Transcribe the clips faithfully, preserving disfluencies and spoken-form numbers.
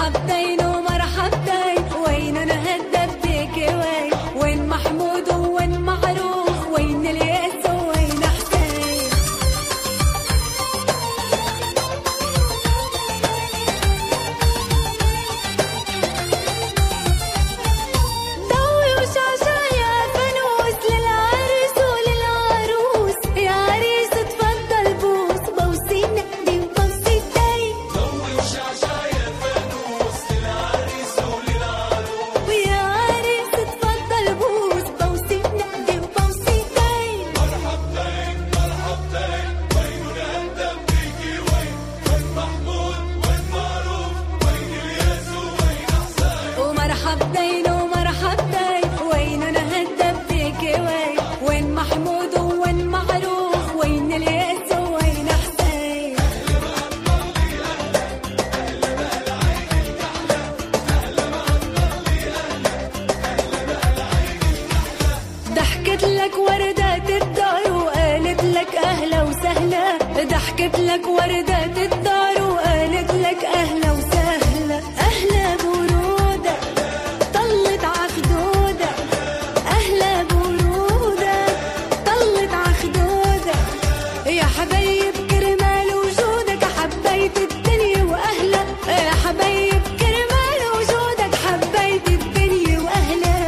مرحبتين ومرحبتين، وين انا هدبتك وين؟ وين محمود وين معروف؟ وين الياس وين حسين؟ ضوي وشعشع يا فانوس للعرس وللعروس، يا عريس تفضل بوس بوسي نقدي وبوسيتين. ضوي وشعشع يا فانوس للعريس وللعروس، ويا عريس تفضل بوس بوسي نقدي وبوسيتين. مرحبتين مرحبتين، وين نهدم بيكي وين؟ وين محمود وين معروف؟ وين الياس وين حسين؟ ومرحبتين ومرحبتين، وين انا هدبتك وين؟ وين محمود وين معروف؟ وين الياس وين حسين؟ ضحكت لك وردات الدار وقالت لك اهلا وسهلا، ضحكت لك وردات الدار وقالت لك اهلا وسهلا. اهلا برودة طلت عخدودة، اهلا برودة طلت عخدودة. يا حبايب كرمال وجودك حبيت الدنيا واهلا، يا حبايب كرمال وجودك حبيت الدنيا واهلا.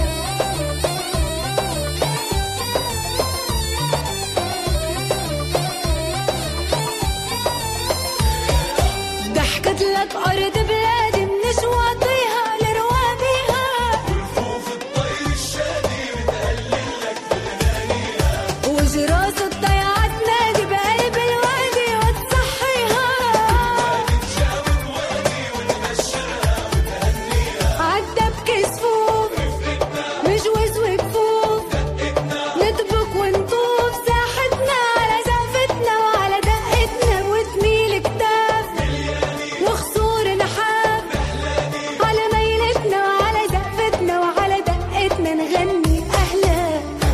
ضحكت لك أرض بلادي من شواطئها لروابيها، ورفوف الطير الشادي بتهلل لك بغنانيها، وجراس الضيعة تنادي بقلب الوادي وتصحيها. تجاوب وادي وتبشرها وتهنيها، عدى بكسفوف مجوز وكفوف، نطبق ونطوف ساحتنا على زعفتنا وعلى دقتنا، وتميل كتاف وخصور نحاف على ميلتنا وعلى زقفتنا وعلى دقتنا نغني أهلا.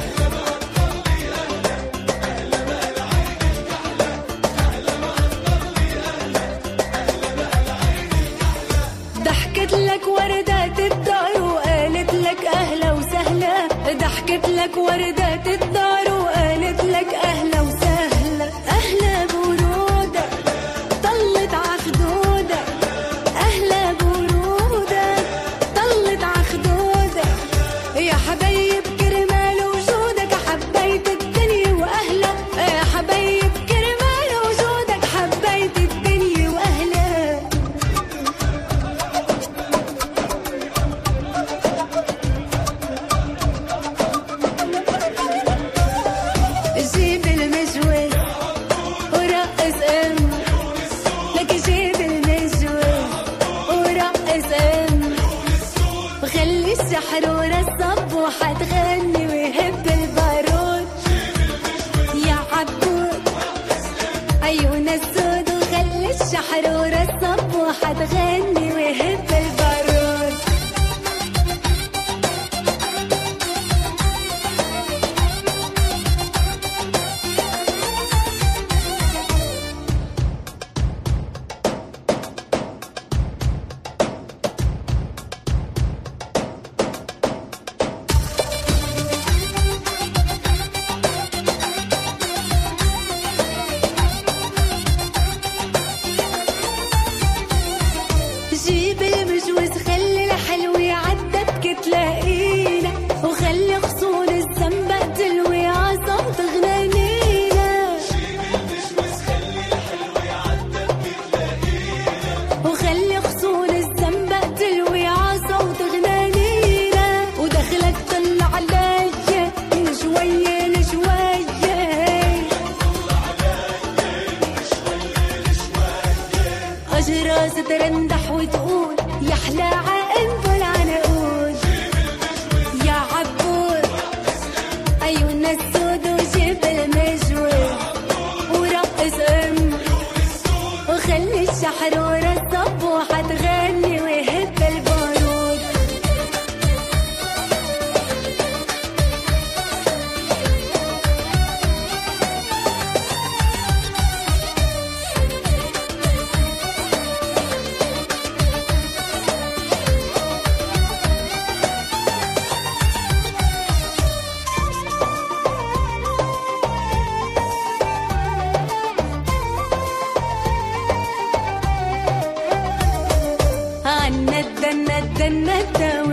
ضحكت لك وردات الدار وقالت لك أهلا وسهلا، ضحكت لك وردات الدار وقالت لك أهلا وسهلا. أهلا برودة طلت عخدودة، أهلا برودة طلت عخدودة. يا حبايب كرمال وجودك حبيت الدنيا وأهلا، يا حبايب كرمال وجودك حبيت الدنيا وأهلا. جيب المجوز ورقص ام، لك جيب المجوز ورقص ام، وخلي الشحرورة الصب وحتغني ويهب البارود. يا عبود عيون السود، وخلي الشحرورة الصب وحتغني ويهب البارود. جيب المجوز خلي الحلو يعدك تلاقينا، وخلي خصون الزنبق تلوي عصا تغنانينا. المجوز خلي الحلو يعدك تلاقينا، وخلي خصون الزنبق تلوي عصا وتغنانينا. ودخلك طلع عليا لشوية لشوية، أجراس ترندح وتقول يا حلا عقنبل عنقود. يا عبود عيون السود وجيب المجوز ورقص ام، وخلي الشحرورة الصب وحتغني ويهب البارود. ده الندى